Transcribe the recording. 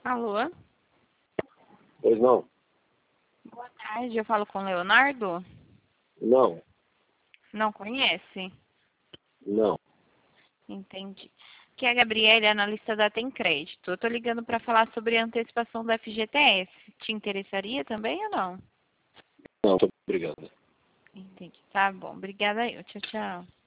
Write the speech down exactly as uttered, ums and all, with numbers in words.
Alô? Pois não? Boa tarde, eu falo com o Leonardo? Não, Não conhece? não. Entendi. Que é a Gabriele, analista da Tem Crédito. Eu tô ligando para falar sobre a antecipação do F G T S. Te interessaria também ou não? Não, tô obrigado. Entendi. Tá bom. Obrigada eu. Tchau, tchau.